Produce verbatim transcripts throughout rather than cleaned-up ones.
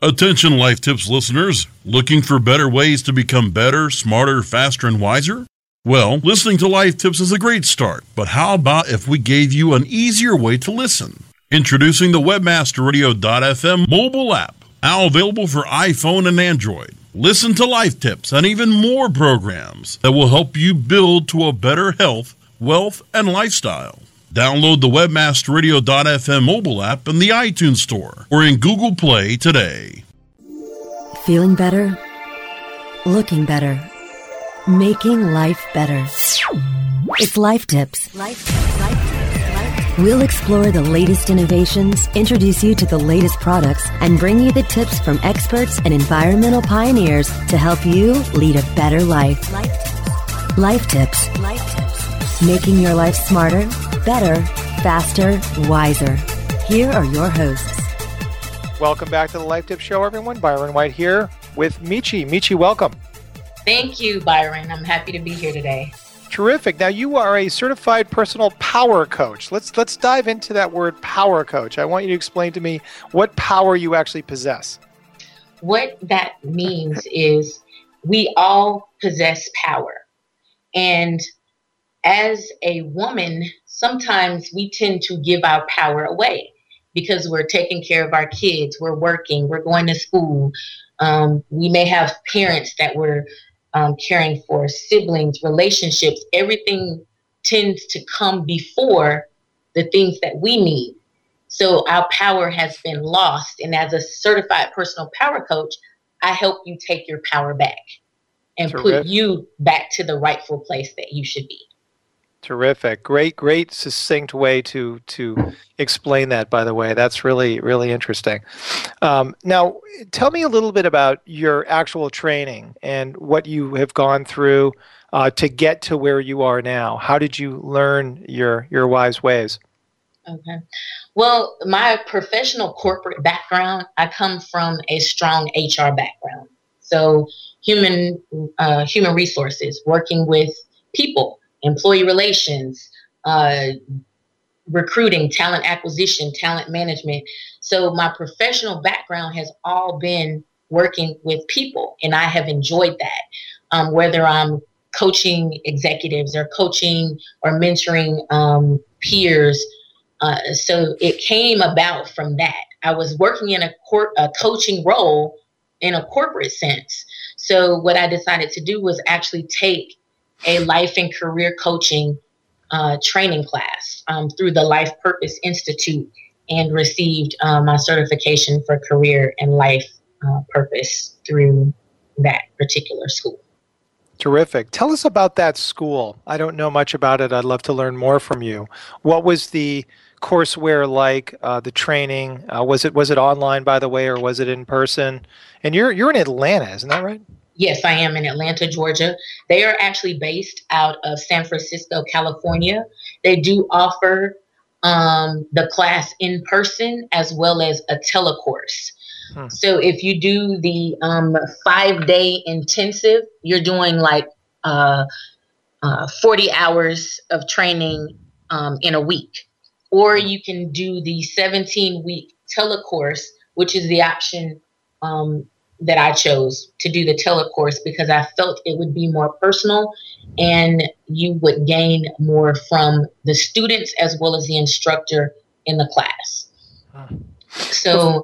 Attention Life Tips listeners, looking for better ways to become better, smarter, faster, and wiser? Well, listening to Life Tips is a great start, but how about if we gave you an easier way to listen? Introducing the Webmaster Radio dot f m mobile app, now available for iPhone and Android. Listen to Life Tips and even more programs that will help you build to a better health, wealth, and lifestyle. Download the Webmaster Radio dot f m mobile app in the iTunes Store or in Google Play today. Feeling better? Looking better? Making life better. It's Life Tips. Life Tips. Life Tips. Life Tips. We'll explore the latest innovations, introduce you to the latest products, and bring you the tips from experts and environmental pioneers to help you lead a better life. Life Tips. Life Tips. Life Tips. Making your life smarter, better, faster, wiser. Here are your hosts. Welcome back to the Life Tips Show, everyone. Byron White here with Michi. Michi, welcome. Thank you, Byron. I'm happy to be here today. Terrific. Now, you are a certified personal power coach. Let's let's dive into that word power coach. I want you to explain to me what power you actually possess. What that means is we all possess power. And as a woman, sometimes we tend to give our power away because we're taking care of our kids, we're working, we're going to school. Um, we may have parents that we're um, caring for, siblings, relationships. Everything tends to come before the things that we need. So our power has been lost. And as a certified personal power coach, I help you take your power back and Terrific. Put you back to the rightful place that you should be. Terrific. Great, great succinct way to to explain that, by the way. That's really, really interesting. Um, now, tell me a little bit about your actual training and what you have gone through uh, to get to where you are now. How did you learn your, your wise ways? Okay. Well, my professional corporate background, I come from a strong H R background. So human uh, human resources, working with people, employee relations, uh, recruiting, talent acquisition, talent management. So my professional background has all been working with people, and I have enjoyed that. Um, whether I'm coaching executives or coaching or mentoring um, peers. Uh, so it came about from that. I was working in a, cor- a coaching role in a corporate sense. So what I decided to do was actually take a life and career coaching uh, training class um, through the Life Purpose Institute and received uh, my certification for career and life uh, purpose through that particular school. Terrific. Tell us about that school. I don't know much about it. I'd love to learn more from you. What was the courseware like, uh, the training? Uh, was it was it online, by the way, or was it in person? And you're you're in Atlanta, isn't that right? Yes, I am in Atlanta, Georgia. They are actually based out of San Francisco, California. They do offer um, the class in person as well as a telecourse. Hmm. So if you do the um, five-day intensive, you're doing like uh, uh, forty hours of training um, in a week. Or you can do the seventeen-week telecourse, which is the option um, that I chose to do the telecourse because I felt it would be more personal and you would gain more from the students as well as the instructor in the class. Huh. So,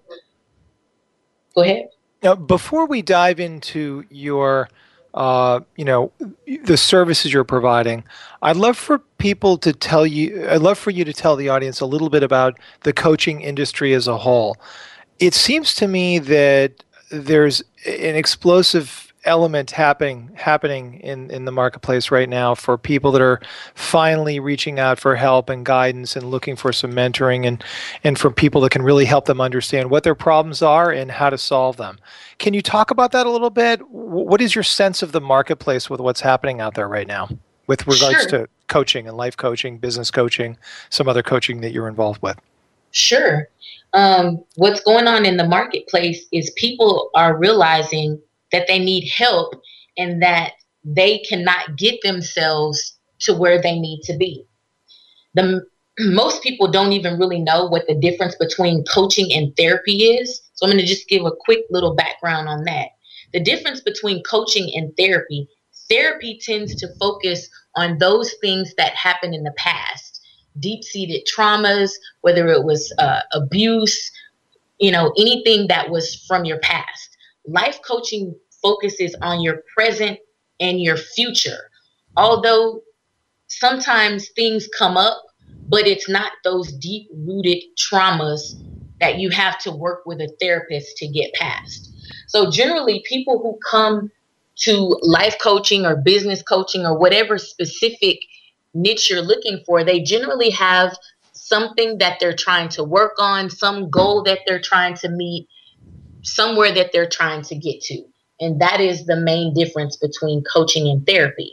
go ahead. Now, before we dive into your, uh, you know, the services you're providing, I'd love for people to tell you, I'd love for you to tell the audience a little bit about the coaching industry as a whole. It seems to me that there's an explosive element happening happening in, in the marketplace right now for people that are finally reaching out for help and guidance and looking for some mentoring and, and for people that can really help them understand what their problems are and how to solve them. Can you talk about that a little bit? What is your sense of the marketplace with what's happening out there right now with regards sure. to coaching and life coaching, business coaching, some other coaching that you're involved with? Sure. Um, what's going on in the marketplace is people are realizing that they need help and that they cannot get themselves to where they need to be. The most people don't even really know what the difference between coaching and therapy is. So I'm going to just give a quick little background on that. The difference between coaching and therapy, therapy tends to focus on those things that happened in the past, deep-seated traumas, whether it was uh, abuse, you know, anything that was from your past. Life coaching focuses on your present and your future. Although sometimes things come up, but it's not those deep-rooted traumas that you have to work with a therapist to get past. So generally, people who come to life coaching or business coaching or whatever specific niche you're looking for, they generally have something that they're trying to work on, some goal that they're trying to meet, somewhere that they're trying to get to. And that is the main difference between coaching and therapy.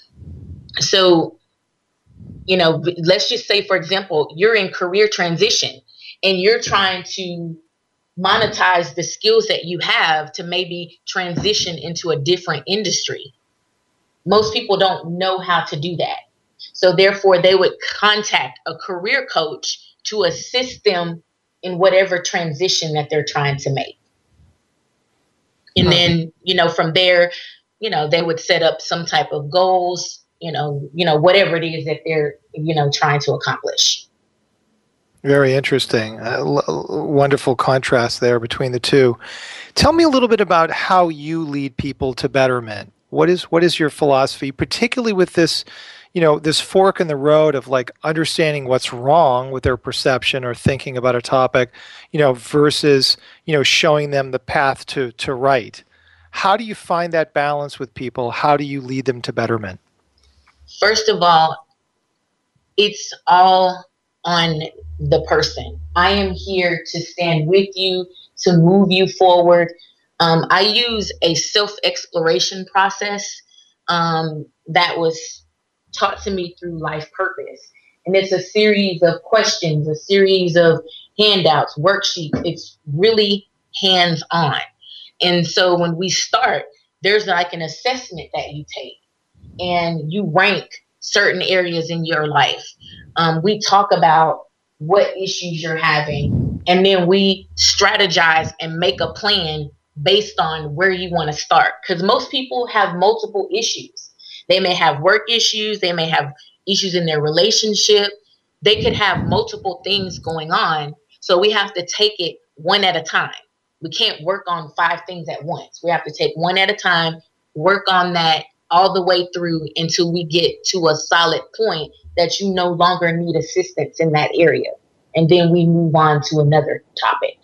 So, you know, let's just say, for example, you're in career transition and you're trying to monetize the skills that you have to maybe transition into a different industry. Most people don't know how to do that. So therefore, they would contact a career coach to assist them in whatever transition that they're trying to make. And then, you know, from there, you know, they would set up some type of goals, you know, you know, whatever it is that they're, you know, trying to accomplish. Very interesting. Uh, l- wonderful contrast there between the two. Tell me a little bit about how you lead people to betterment. What is what is your philosophy, particularly with this, you know, this fork in the road of like understanding what's wrong with their perception or thinking about a topic, you know, versus, you know, showing them the path to to right. How do you find that balance with people? How do you lead them to betterment? First of all, it's all on the person. I am here to stand with you, to move you forward. Um, I use a self-exploration process um, that was taught to me through Life Purpose. And it's a series of questions, a series of handouts, worksheets. It's really hands-on. And so when we start, there's like an assessment that you take and you rank certain areas in your life. Um, we talk about what issues you're having, and then we strategize and make a plan based on where you want to start. Because most people have multiple issues. They may have work issues. They may have issues in their relationship. They could have multiple things going on. So we have to take it one at a time. We can't work on five things at once. We have to take one at a time, work on that all the way through until we get to a solid point that you no longer need assistance in that area. And then we move on to another topic.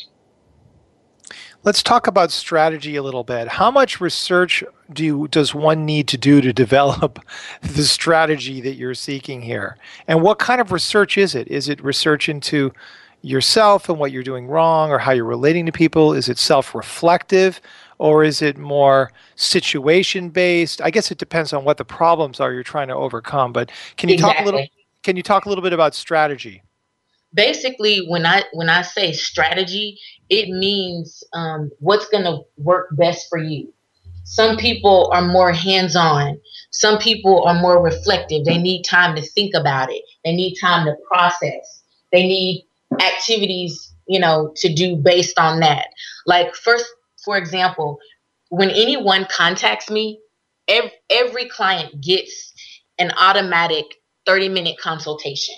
Let's talk about strategy a little bit. How much research do you, does one need to do to develop the strategy that you're seeking here? And what kind of research is it? Is it research into yourself and what you're doing wrong or how you're relating to people? Is it self-reflective or is it more situation-based? I guess it depends on what the problems are you're trying to overcome. But can you Exactly. talk a little? Can you talk a little bit about strategy? Basically, when I when I say strategy, it means um, what's going to work best for you. Some people are more hands-on. Some people are more reflective. They need time to think about it. They need time to process. They need activities, you know, to do based on that. Like first, for example, when anyone contacts me, every, every client gets an automatic thirty-minute consultation.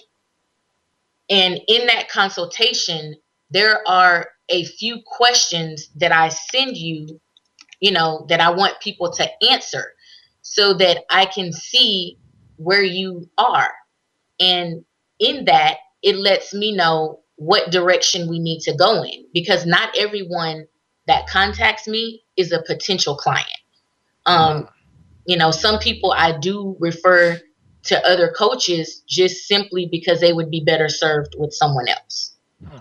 And in that consultation, there are a few questions that I send you, you know, that I want people to answer so that I can see where you are. And in that, it lets me know what direction we need to go in, because not everyone that contacts me is a potential client. Um, you know, some people I do refer to other coaches just simply because they would be better served with someone else.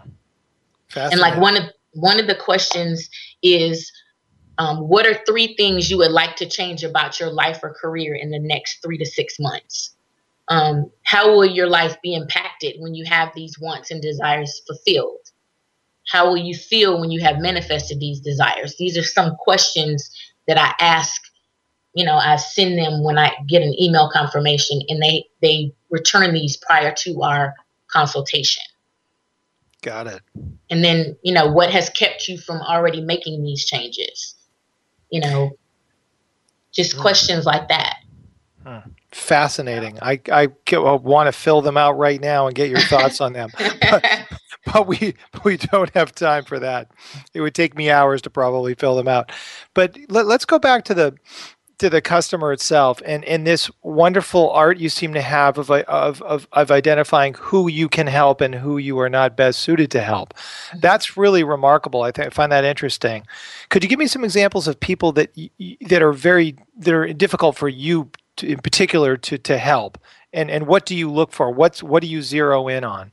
And like one of one of the questions is, um, what are three things you would like to change about your life or career in the next three to six months? Um, how will your life be impacted when you have these wants and desires fulfilled? How will you feel when you have manifested these desires? These are some questions that I ask. You know, I send them when I get an email confirmation, and they, they return these prior to our consultation. Got it. And then, you know, what has kept you from already making these changes? You know, just mm. questions like that. Hmm. Fascinating. I, I want to fill them out right now and get your thoughts on them. But, but we we don't have time for that. It would take me hours to probably fill them out. But let, let's go back to the to the customer itself and, and this wonderful art you seem to have of, of, of, of identifying who you can help and who you are not best suited to help. That's really remarkable. I, th- I find that interesting. Could you give me some examples of people that y- that are very that are difficult for you to, in particular to, to help? And and what do you look for? What's what do you zero in on?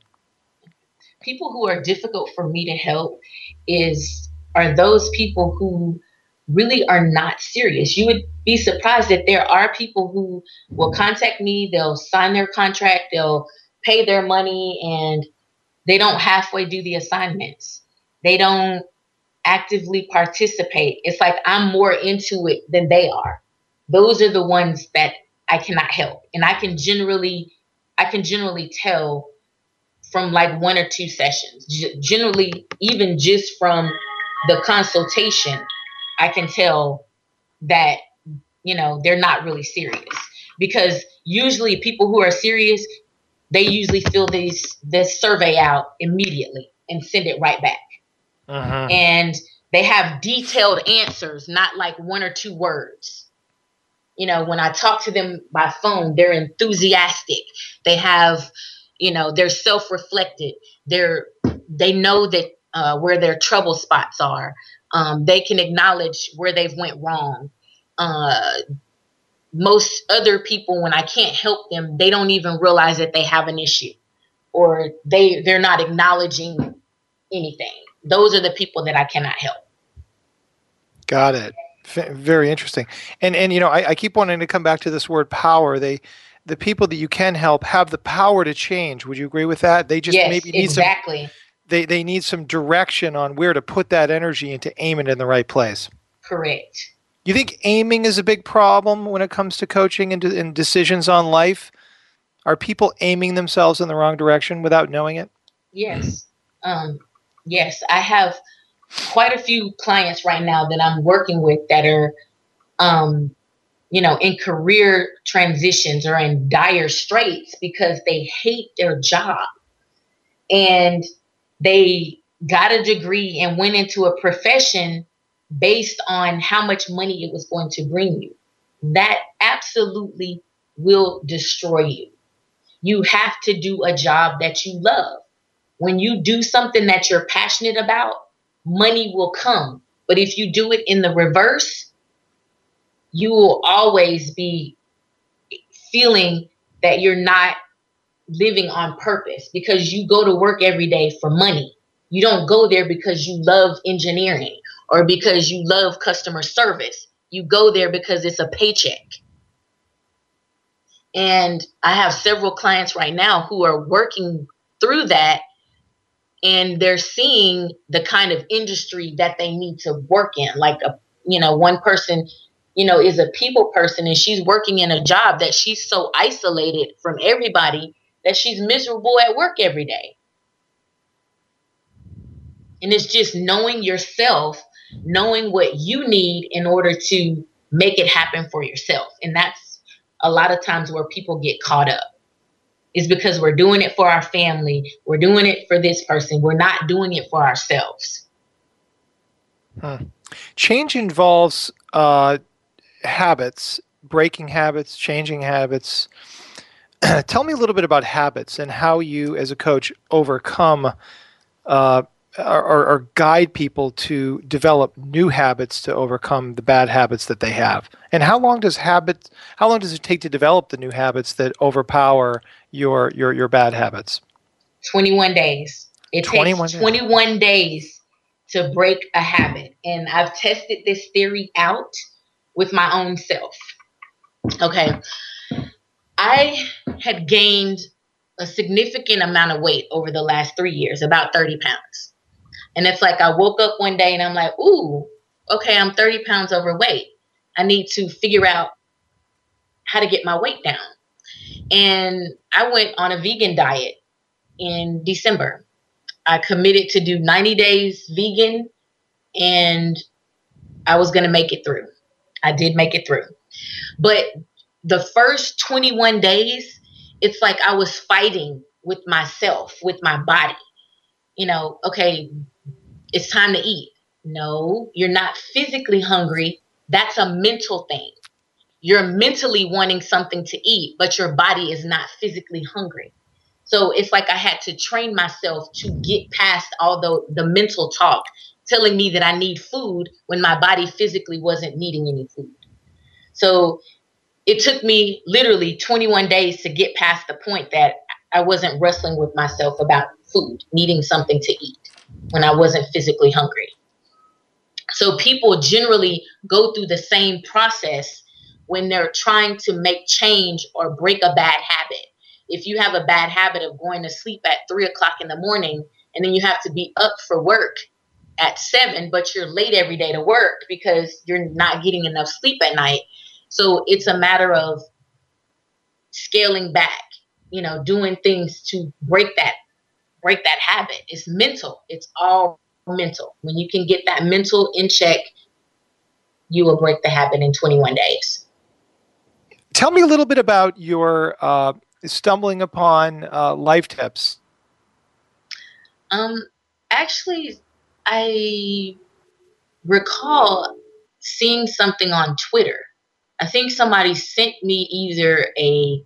People who are difficult for me to help is are those people who really are not serious. You would be surprised that there are people who will contact me, they'll sign their contract, they'll pay their money, and they don't halfway do the assignments. They don't actively participate. It's like I'm more into it than they are. Those are the ones that I cannot help. And I can generally, I can generally tell from like one or two sessions. G- generally, even just from the consultation, I can tell that, you know, they're not really serious, because usually people who are serious, they usually fill these this survey out immediately and send it right back. Uh-huh. And they have detailed answers, not like one or two words. You know, when I talk to them by phone, they're enthusiastic. They have, you know, they're self-reflected. They're they know that uh, where their trouble spots are. Um, they can acknowledge where they've went wrong. Uh, most other people, when I can't help them, they don't even realize that they have an issue, or they, they're not acknowledging anything. Those are the people that I cannot help. Got it. F- very interesting. And, and you know, I, I keep wanting to come back to this word power. They, the people that you can help have the power to change. Would you agree with that? They just yes, maybe need exactly. some... They they need some direction on where to put that energy and to aim it in the right place. Correct. You think aiming is a big problem when it comes to coaching and, de- and decisions on life? Are people aiming themselves in the wrong direction without knowing it? Yes. Um, yes. I have quite a few clients right now that I'm working with that are, um, you know, in career transitions or in dire straits because they hate their job. And they got a degree and went into a profession based on how much money it was going to bring you. That absolutely will destroy you. You have to do a job that you love. When you do something that you're passionate about, money will come. But if you do it in the reverse, you will always be feeling that you're not living on purpose, because you go to work every day for money. You don't go there because you love engineering or because you love customer service. You go there because it's a paycheck. And I have several clients right now who are working through that, and they're seeing the kind of industry that they need to work in. Like, a, you know, one person, you know, is a people person, and she's working in a job that she's so isolated from everybody that she's miserable at work every day. And it's just knowing yourself, knowing what you need in order to make it happen for yourself. And that's a lot of times where people get caught up, is because we're doing it for our family. We're doing it for this person. We're not doing it for ourselves. Huh. Change involves uh, habits, breaking habits, changing habits. Tell me a little bit about habits and how you, as a coach, overcome uh, or, or guide people to develop new habits to overcome the bad habits that they have. And how long does habit? How long does it take to develop the new habits that overpower your your your bad habits? twenty-one days. It twenty-one takes twenty-one days to break a habit, and I've tested this theory out with my own self. Okay. I had gained a significant amount of weight over the last three years, about thirty pounds. And it's like I woke up one day and I'm like, ooh, okay, I'm thirty pounds overweight. I need to figure out how to get my weight down. And I went on a vegan diet in December. I committed to do ninety days vegan, and I was going to make it through. I did make it through. But the first twenty-one days, it's like I was fighting with myself, with my body. You know, okay, it's time to eat. No, you're not physically hungry. That's a mental thing. You're mentally wanting something to eat, but your body is not physically hungry. So it's like I had to train myself to get past all the, the mental talk telling me that I need food when my body physically wasn't needing any food. So it took me literally twenty-one days to get past the point that I wasn't wrestling with myself about food, needing something to eat when I wasn't physically hungry. So people generally go through the same process when they're trying to make change or break a bad habit. If you have a bad habit of going to sleep at three o'clock in the morning, and then you have to be up for work at seven, but you're late every day to work because you're not getting enough sleep at night. So it's a matter of scaling back, you know, doing things to break that, break that habit. It's mental. It's all mental. When you can get that mental in check, you will break the habit in twenty-one days. Tell me a little bit about your uh, stumbling upon uh, Life Tips. Um, actually, I recall seeing something on Twitter. I think somebody sent me either a,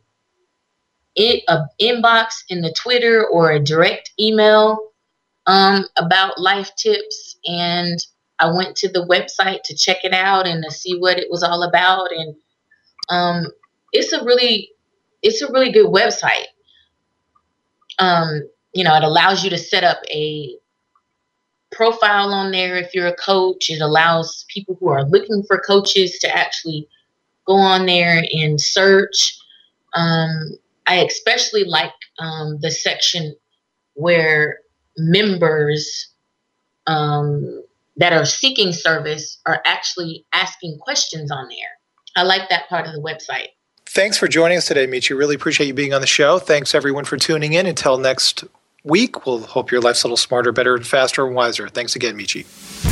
a inbox in the Twitter or a direct email um, about Life Tips, and I went to the website to check it out and to see what it was all about. And um, it's a really, it's a really good website. Um, you know, it allows you to set up a profile on there if you're a coach. It allows people who are looking for coaches to actually go on there and search. Um, I especially like um, the section where members um, that are seeking service are actually asking questions on there. I like that part of the website. Thanks for joining us today, Meechie. Really appreciate you being on the show. Thanks, everyone, for tuning in. Until next week, we'll hope your life's a little smarter, better, faster, and wiser. Thanks again, Meechie.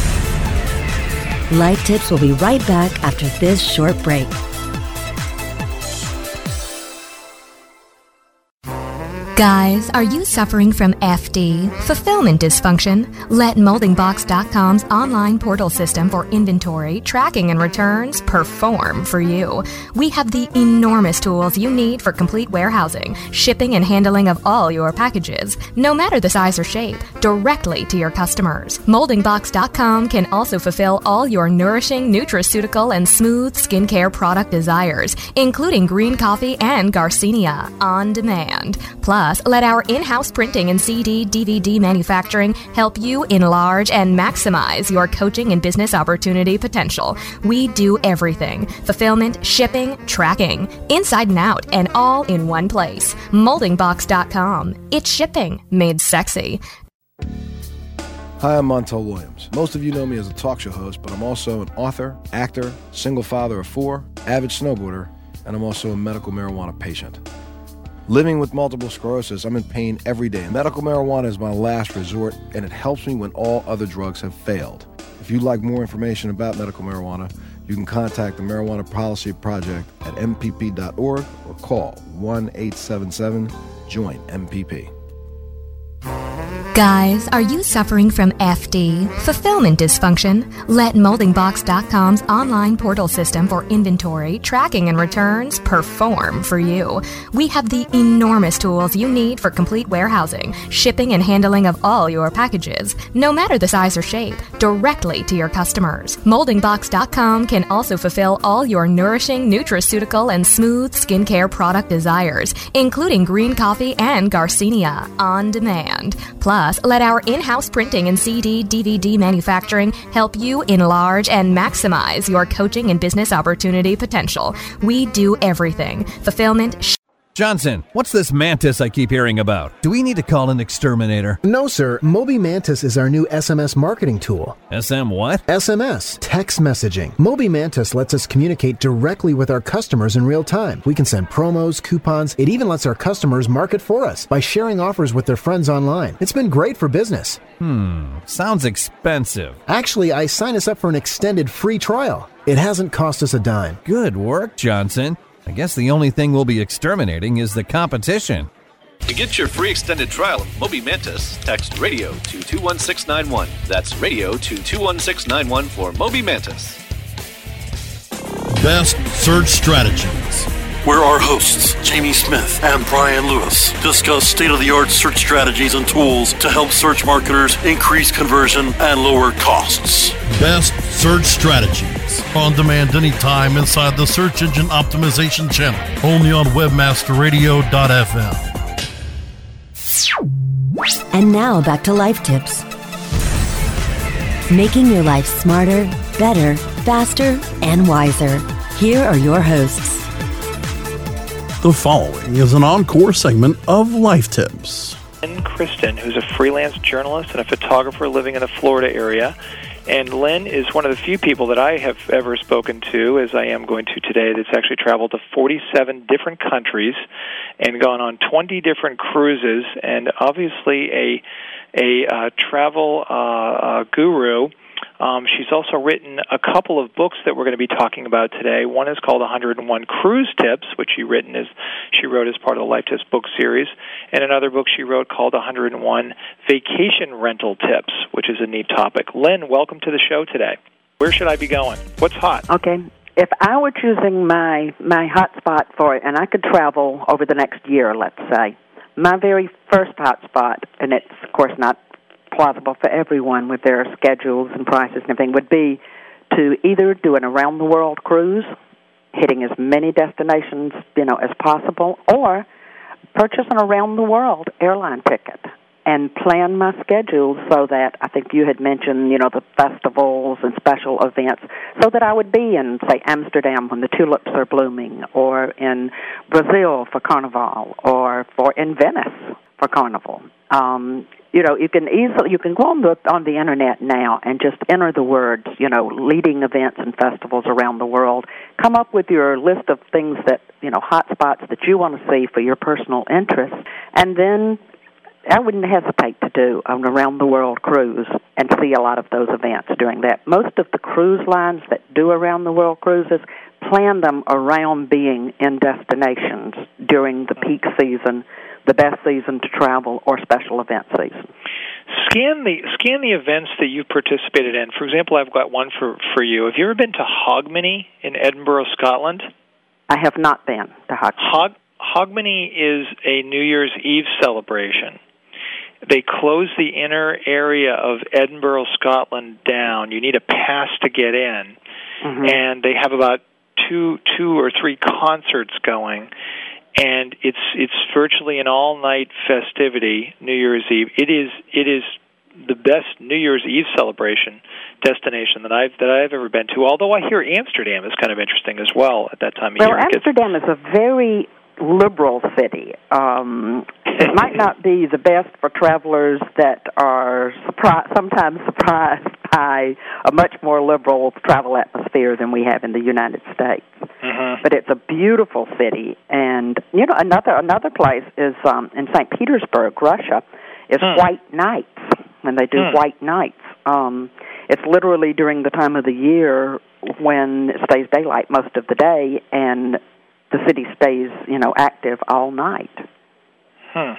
Life Tips will be right back after this short break. Guys, are you suffering from F D, fulfillment dysfunction? Let Molding Box dot com's online portal system for inventory, tracking, and returns perform for you. We have the enormous tools you need for complete warehousing, shipping, and handling of all your packages, no matter the size or shape, directly to your customers. Molding Box dot com can also fulfill all your nourishing, nutraceutical, and smooth skincare product desires, including green coffee and Garcinia, on demand. Plus, let our in-house printing and C D, D V D manufacturing help you enlarge and maximize your coaching and business opportunity potential. We do everything: fulfillment, shipping, tracking, inside and out, and all in one place. Molding Box dot com. It's shipping made sexy. Hi, I'm Montel Williams. Most of you know me as a talk show host, but I'm also an author, actor, single father of four, avid snowboarder, and I'm also a medical marijuana patient. Living with multiple sclerosis, I'm in pain every day. Medical marijuana is my last resort, and it helps me when all other drugs have failed. If you'd like more information about medical marijuana, you can contact the Marijuana Policy Project at M P P dot org or call one eight seven seven join M P P. Guys, are you suffering from F D, fulfillment dysfunction? Let Molding Box dot com's online portal system for inventory, tracking, and returns perform for you. We have the enormous tools you need for complete warehousing, shipping, and handling of all your packages, no matter the size or shape, directly to your customers. Molding Box dot com can also fulfill all your nourishing, nutraceutical, and smooth skincare product desires, including green coffee and Garcinia, on demand. Plus, let our in-house printing and C D, D V D manufacturing help you enlarge and maximize your coaching and business opportunity potential. We do everything: fulfillment, sh- Johnson, what's this Mantis I keep hearing about? Do we need to call an exterminator? No, sir. Moby Mantis is our new S M S marketing tool. S M what? S M S, text messaging. Moby Mantis lets us communicate directly with our customers in real time. We can send promos, coupons. It even lets our customers market for us by sharing offers with their friends online. It's been great for business. Hmm, sounds expensive. Actually, I signed us up for an extended free trial. It hasn't cost us a dime. Good work, Johnson. I guess the only thing we'll be exterminating is the competition. To get your free extended trial of Moby Mantis, text radio to two one six nine one. That's radio to two one six nine one for Moby Mantis. Best Search Strategies, where our hosts, Jamie Smith and Brian Lewis, discuss state-of-the-art search strategies and tools to help search marketers increase conversion and lower costs. Best Search Strategies, on demand anytime inside the Search Engine Optimization channel, only on webmaster radio dot f m. And now back to Life Tips. Making your life smarter, better, faster, and wiser. Here are your hosts. The following is an encore segment of Life Tips. Lynn Kristen, who's a freelance journalist and a photographer living in the Florida area. And Lynn is one of the few people that I have ever spoken to, as I am going to today, that's actually traveled to forty-seven different countries and gone on twenty different cruises, and obviously a a uh, travel uh, uh, guru. Um, she's also written a couple of books that we're going to be talking about today. One is called one hundred one Cruise Tips, which she written as she wrote as part of the Life Tips book series, and another book she wrote called one hundred one Vacation Rental Tips, which is a neat topic. Lynn, welcome to the show today. Where should I be going? What's hot? Okay. If I were choosing my, my hot spot for it, and I could travel over the next year, let's say, my very first hot spot, and it's, of course, not plausible for everyone with their schedules and prices and everything, would be to either do an around-the-world cruise, hitting as many destinations, you know, as possible, or purchase an around-the-world airline ticket and plan my schedule so that, I think you had mentioned, you know, the festivals and special events, so that I would be in, say, Amsterdam when the tulips are blooming, or in Brazil for Carnival, or for in Venice for Carnival. Um, you know, you can easily, you can go on the, on the internet now and just enter the words, you know, leading events and festivals around the world. Come up with your list of things that, you know, hot spots that you want to see for your personal interest, and then I wouldn't hesitate to do an around-the-world cruise and see a lot of those events during that. Most of the cruise lines that do around-the-world cruises plan them around being in destinations during the peak season, the best season to travel, or special event season. Scan the scan the events that you've participated in. For example, I've got one for, for you. Have you ever been to Hogmanay in Edinburgh, Scotland? I have not been to Hogmanay. Hog, Hogmanay is a New Year's Eve celebration. They close the inner area of Edinburgh, Scotland down. You need a pass to get in. Mm-hmm. And they have about two two or three concerts going. And it's it's virtually an all-night festivity, New Year's Eve. It is it is the best New Year's Eve celebration destination that I've that I've ever been to. Although I hear Amsterdam is kind of interesting as well at that time of well, year. Well, Amsterdam is a very liberal city. Um, it might not be the best for travelers that are surpri- sometimes surprised by a much more liberal travel atmosphere than we have in the United States. Mm-hmm. But it's a beautiful city, and you know another another place is um, in Saint Petersburg, Russia, is hmm. White Nights, when they do hmm. White Nights. Um, it's literally during the time of the year when it stays daylight most of the day, and the city stays, you know, active all night. Hmm.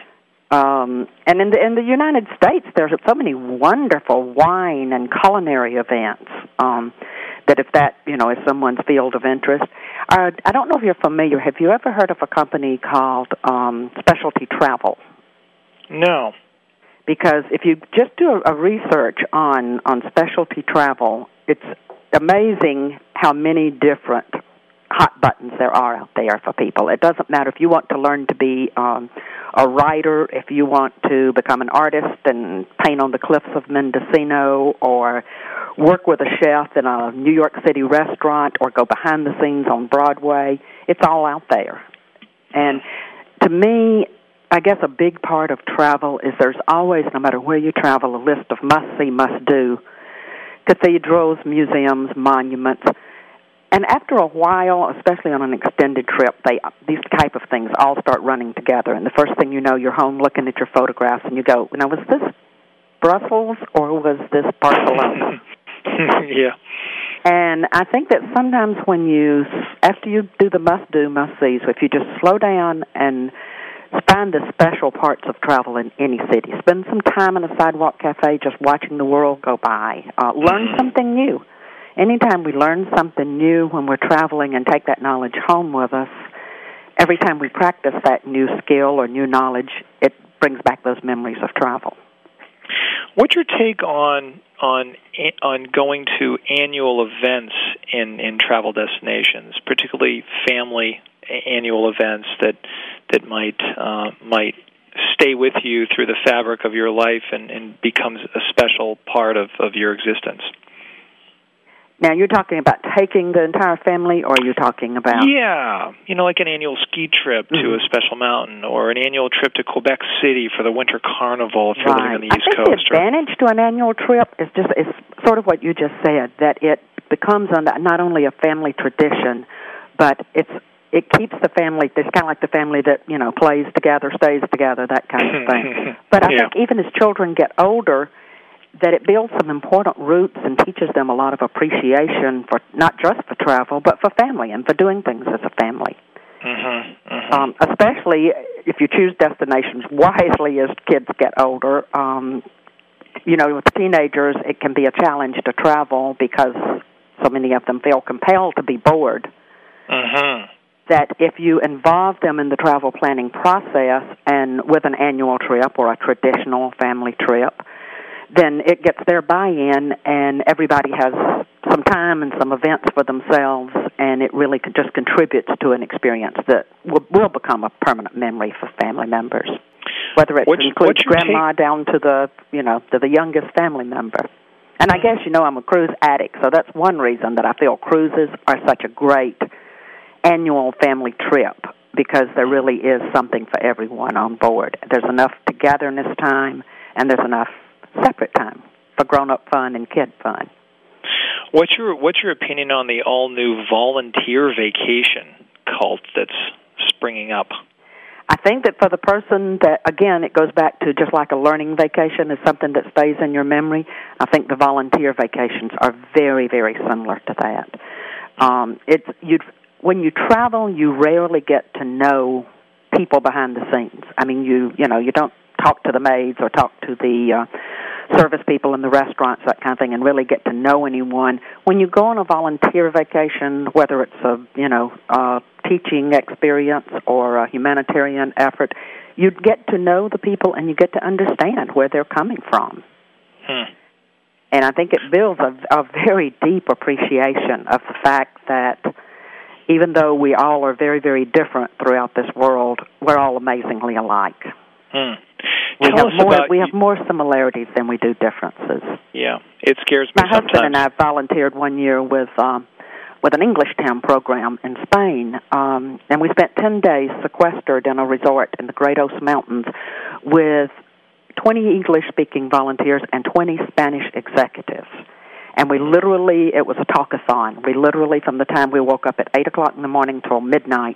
Um, and in the in the United States, there's so many wonderful wine and culinary events um, that if that, you know, is someone's field of interest. Uh, I don't know if you're familiar. Have you ever heard of a company called um, Specialty Travel? No. Because if you just do a, a research on, on specialty travel, it's amazing how many different hot buttons there are out there for people. It doesn't matter if you want to learn to be um, a writer, if you want to become an artist and paint on the cliffs of Mendocino, or work with a chef in a New York City restaurant, or go behind the scenes on Broadway. It's all out there. And to me, I guess a big part of travel is there's always, no matter where you travel, a list of must-see, must-do. Cathedrals, museums, monuments. And after a while, especially on an extended trip, they these type of things all start running together. And the first thing you know, you're home looking at your photographs, and you go, now, was this Brussels or was this Barcelona? Yeah. And I think that sometimes when you, after you do the must-do, must-sees, if you just slow down and find the special parts of travel in any city, spend some time in a sidewalk cafe just watching the world go by, uh, learn something new. Anytime we learn something new when we're traveling and take that knowledge home with us, every time we practice that new skill or new knowledge, it brings back those memories of travel. What's your take on on on going to annual events in, in travel destinations, particularly family annual events that that might uh, might stay with you through the fabric of your life and, and becomes a special part of, of your existence? Now, you're talking about taking the entire family, or are you talking about... Yeah, you know, like an annual ski trip to mm-hmm. a special mountain, or an annual trip to Quebec City for the Winter Carnival if you're right. living on the East I think Coast. the advantage or... to an annual trip is just is sort of what you just said, that it becomes not only a family tradition, but it's it keeps the family, it's kind of like the family that, you know, plays together, stays together, that kind of thing. But I yeah. think even as children get older, that it builds some important roots and teaches them a lot of appreciation for not just for travel, but for family and for doing things as a family. Mm-hmm, mm-hmm. Um, especially if you choose destinations wisely as kids get older. Um, you know, with teenagers, it can be a challenge to travel because so many of them feel compelled to be bored. Mm-hmm. That if you involve them in the travel planning process and with an annual trip or a traditional family trip, then it gets their buy-in, and everybody has some time and some events for themselves, and it really just contributes to an experience that will, will become a permanent memory for family members, whether it what's, includes what's grandma take? down to the, you know, to the youngest family member. And I guess, you know, I'm a cruise addict, so that's one reason that I feel cruises are such a great annual family trip, because there really is something for everyone on board. There's enough togetherness time, and there's enough separate time for grown-up fun and kid fun. What's your what's your opinion on the all-new volunteer vacation cult that's springing up? I think that for the person that, again, it goes back to just like a learning vacation is something that stays in your memory. I think the volunteer vacations are very, very similar to that. Um, it's you'd when you travel, you rarely get to know people behind the scenes. I mean, you you know, you don't talk to the maids or talk to the uh, service people in the restaurants, that kind of thing, and really get to know anyone. When you go on a volunteer vacation, whether it's a, you know, a teaching experience or a humanitarian effort, you get to know the people and you get to understand where they're coming from. Hmm. And I think it builds a, a very deep appreciation of the fact that even though we all are very, very different throughout this world, we're all amazingly alike. Hmm. We Tell have us more. about We have more similarities than we do differences. Yeah, it scares me My sometimes. husband and I volunteered one year with um, with an English Town program in Spain, um, and we spent ten days sequestered in a resort in the Great Oaks Mountains with twenty English-speaking volunteers and twenty Spanish executives. And we literally, it was a talkathon. We literally, from the time we woke up at eight o'clock in the morning till midnight,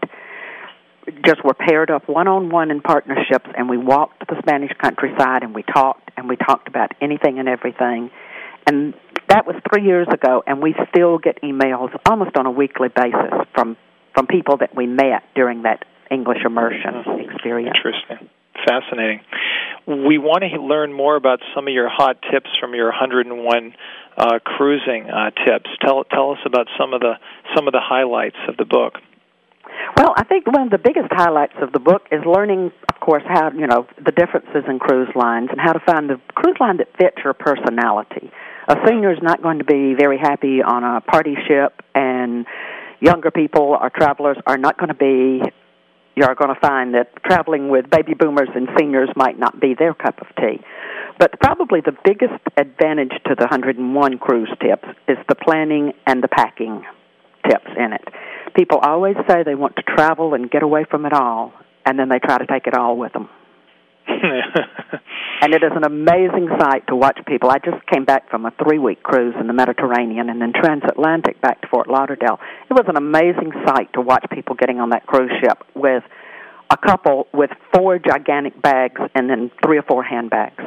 just were paired up one-on-one in partnerships, and we walked the Spanish countryside, and we talked, and we talked about anything and everything. And that was three years ago, and we still get emails almost on a weekly basis from, from people that we met during that English immersion experience. Interesting. Fascinating. We want to learn more about some of your hot tips from your one hundred and one uh, cruising uh, tips. Tell tell us about some of the some of the highlights of the book. Well, I think one of the biggest highlights of the book is learning, of course, how, you know, the differences in cruise lines and how to find the cruise line that fits your personality. A senior is not going to be very happy on a party ship, and younger people or travelers are not going to be, you're going to find that traveling with baby boomers and seniors might not be their cup of tea. But probably the biggest advantage to the one hundred and one cruise tips is the planning and the packing tips in it. People always say they want to travel and get away from it all, and then they try to take it all with them. And it is an amazing sight to watch people. I just came back from a three-week cruise in the Mediterranean and then transatlantic back to Fort Lauderdale. It was an amazing sight to watch people getting on that cruise ship with a couple with four gigantic bags and then three or four handbags.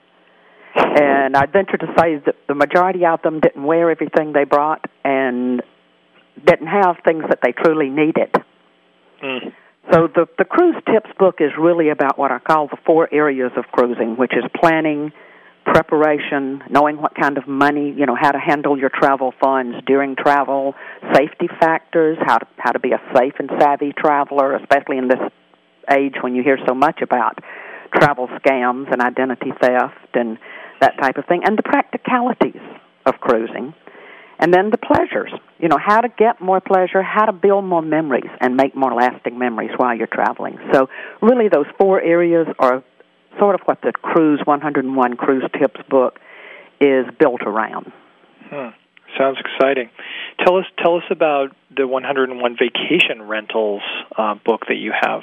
And I'd venture to say that the majority of them didn't wear everything they brought and didn't have things that they truly needed. Mm. So the, the cruise tips book is really about what I call the four areas of cruising, which is planning, preparation, knowing what kind of money, you know, how to handle your travel funds during travel, safety factors, how to, how to be a safe and savvy traveler, especially in this age when you hear so much about travel scams and identity theft and that type of thing, and the practicalities of cruising. And then the pleasures, you know, how to get more pleasure, how to build more memories and make more lasting memories while you're traveling. So really those four areas are sort of what the Cruise one oh one Cruise Tips book is built around. Hmm. Sounds exciting. Tell us tell us about the one oh one Vacation Rentals uh, book that you have.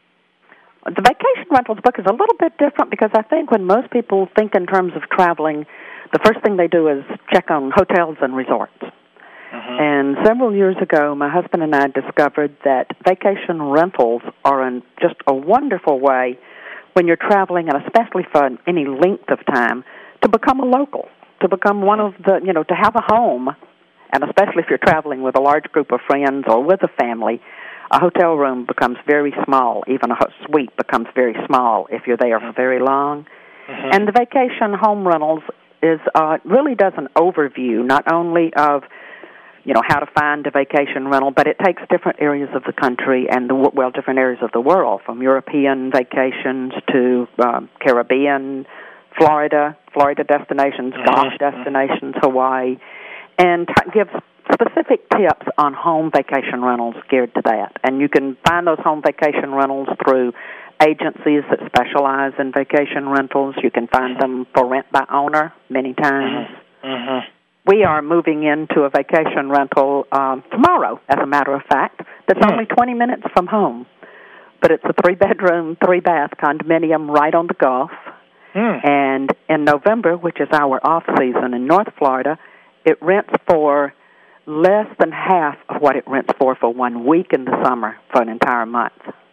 The Vacation Rentals book is a little bit different because I think when most people think in terms of traveling, the first thing they do is check on hotels and resorts. Mm-hmm. And several years ago, my husband and I discovered that vacation rentals are an, just a wonderful way when you're traveling, and especially for any length of time, to become a local, to become one of the, you know, to have a home, and especially if you're traveling with a large group of friends or with a family, a hotel room becomes very small. Even a suite becomes very small if you're there for very long. Mm-hmm. And the vacation home rentals is uh, really does an overview not only of, you know, how to find a vacation rental, but it takes different areas of the country and the well, different areas of the world, from European vacations to um, Caribbean, Florida, Florida destinations, mm-hmm. Gulf destinations, Hawaii, and t- gives specific tips on home vacation rentals geared to that. And you can find those home vacation rentals through agencies that specialize in vacation rentals. You can find them for rent by owner many times. Mm-hmm. We are moving into a vacation rental um, tomorrow, as a matter of fact, that's mm. only twenty minutes from home. But it's a three-bedroom, three-bath condominium right on the Gulf. Mm. And in November, which is our off-season in North Florida, it rents for less than half of what it rents for for one week in the summer for an entire month.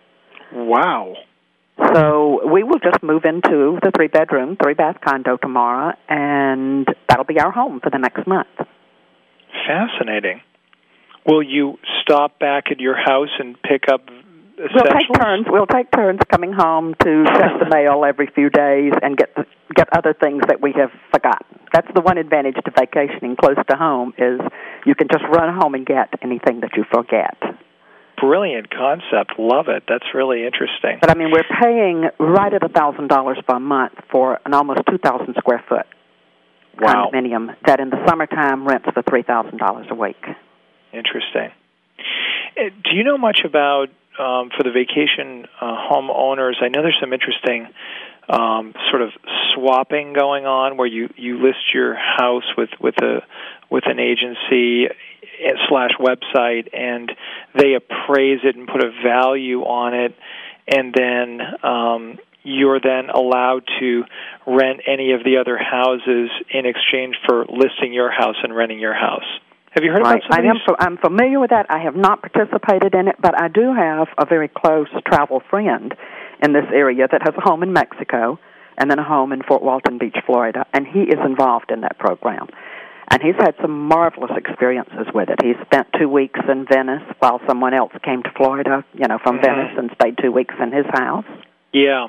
Wow. So we will just move into the three-bedroom, three-bath condo tomorrow, and that'll be our home for the next month. Fascinating. Will you stop back at your house and pick up essentials? We'll take turns. We'll take turns coming home to check the mail every few days and get the, get other things that we have forgotten. That's the one advantage to vacationing close to home is you can just run home and get anything that you forget. Brilliant concept. Love it. That's really interesting. But, I mean, we're paying right at one thousand dollars per month for an almost two thousand square foot wow. condominium that in the summertime rents for three thousand dollars a week. Interesting. Do you know much about, um, for the vacation uh, home owners, I know there's some interesting um, sort of swapping going on where you, you list your house with, with, a, with an agency slash website, and they appraise it and put a value on it, and then um, you're then allowed to rent any of the other houses in exchange for listing your house and renting your house. Have you heard right. about some I of am, I'm familiar with that. I have not participated in it, but I do have a very close travel friend in this area that has a home in Mexico and then a home in Fort Walton Beach, Florida, and he is involved in that program. And he's had some marvelous experiences with it. He spent two weeks in Venice while someone else came to Florida, you know, from mm-hmm. Venice and stayed two weeks in his house. Yeah.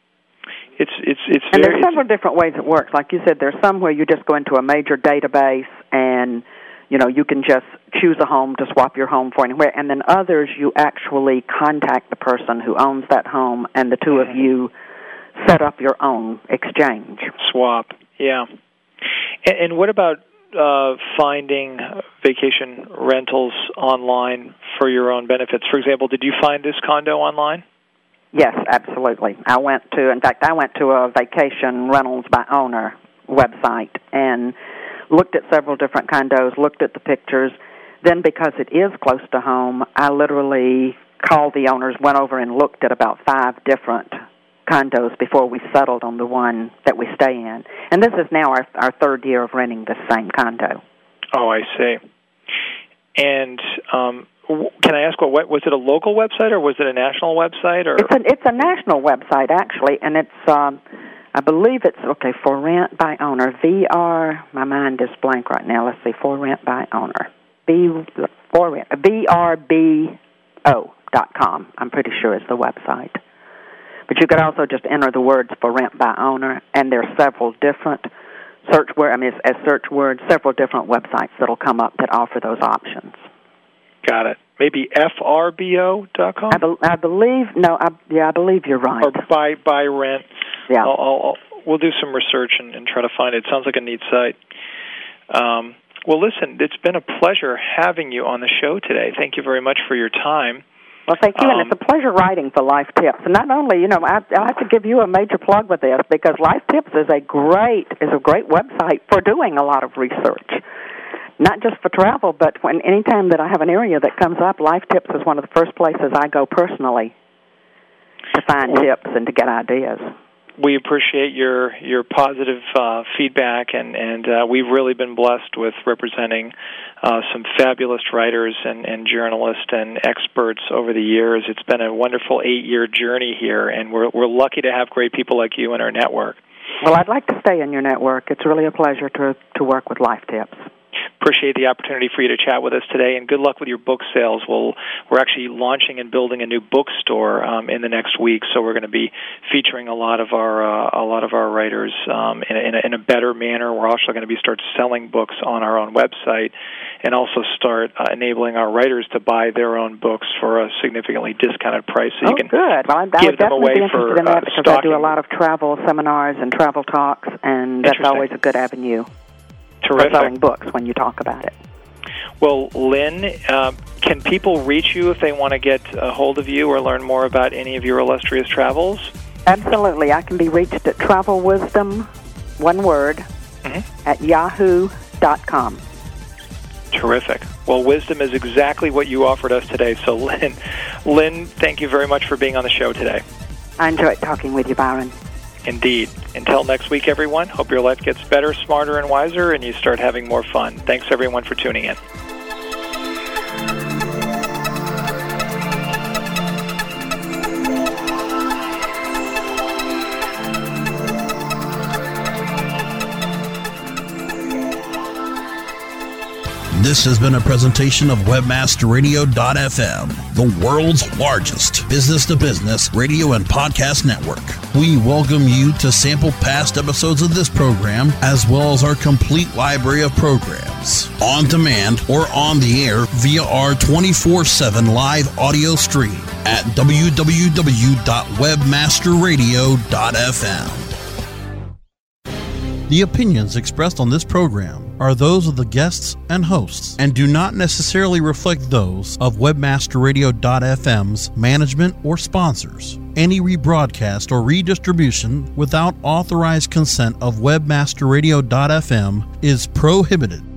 It's it's it's and very, there's several different ways it works. Like you said, there's some where you just go into a major database and, you know, you can just choose a home to swap your home for anywhere. And then others, you actually contact the person who owns that home, and the two mm-hmm. of you set up your own exchange. Swap, yeah. And, and what about uh, finding vacation rentals online for your own benefits? For example, did you find this condo online? Yes, absolutely. I went to, in fact, I went to a vacation rentals by owner website and looked at several different condos, looked at the pictures. Then, because it is close to home, I literally called the owners, went over and looked at about five different condos before we settled on the one that we stay in. And this is now our, our third year of renting the same condo. Oh, I see. And um, can I ask, what, what was it a local website or was it a national website? Or It's a, it's a national website, actually, and it's, um, I believe it's, okay, for rent by owner, V R, my mind is blank right now, let's see, for rent by owner, B, for rent, V R B O dot com, I'm pretty sure is the website. But you could also just enter the words for rent by owner, and there are several different search word, I mean, as search words, several different websites that'll come up that offer those options. Got it. Maybe F R B O dot com? I, be, I believe, no, I, yeah, I believe you're right. Or buy, buy rent. Yeah. I'll, I'll, I'll, we'll do some research and, and try to find it. It sounds like a neat site. Um, well, listen, it's been a pleasure having you on the show today. Thank you very much for your time. Well, thank you, um, and it's a pleasure writing for Life Tips. And not only, you know, I, I have to give you a major plug with this because Life Tips is a great is a great website for doing a lot of research, not just for travel, but when any time that I have an area that comes up, Life Tips is one of the first places I go personally to find tips and to get ideas. We appreciate your your positive uh, feedback, and and uh, we've really been blessed with representing uh, some fabulous writers and, and journalists and experts over the years. It's been a wonderful eight-year journey here, and we're we're lucky to have great people like you in our network. Well, I'd like to stay in your network. It's really a pleasure to to work with Life Tips. Appreciate the opportunity for you to chat with us today, and good luck with your book sales. We'll, we're actually launching and building a new bookstore um, in the next week, so we're going to be featuring a lot of our uh, a lot of our writers um, in, a, in, a, in a better manner. We're also going to be start selling books on our own website, and also start uh, enabling our writers to buy their own books for a significantly discounted price. So oh, you can good. Well, I, I give would them definitely away be interested for in that uh, because stocking. I do a lot of travel seminars and travel talks, and that's always a good avenue. Terrific. For selling books when you talk about it. Well, Lynn, uh, can people reach you if they want to get a hold of you or learn more about any of your illustrious travels? Absolutely. I can be reached at Travel Wisdom, one word, mm-hmm. at yahoo dot com. Terrific. Well, wisdom is exactly what you offered us today. So, Lynn, Lynn, thank you very much for being on the show today. I enjoyed talking with you, Byron. Indeed. Until next week, everyone, hope your life gets better, smarter, and wiser, and you start having more fun. Thanks, everyone, for tuning in. This has been a presentation of webmaster radio dot f m, the world's largest business-to-business radio and podcast network. We welcome you to sample past episodes of this program, as well as our complete library of programs, on demand or on the air via our twenty-four seven live audio stream at w w w dot webmaster radio dot f m. The opinions expressed on this program are those of the guests and hosts and do not necessarily reflect those of webmaster radio dot f m's management or sponsors. Any rebroadcast or redistribution without authorized consent of webmaster radio dot f m is prohibited.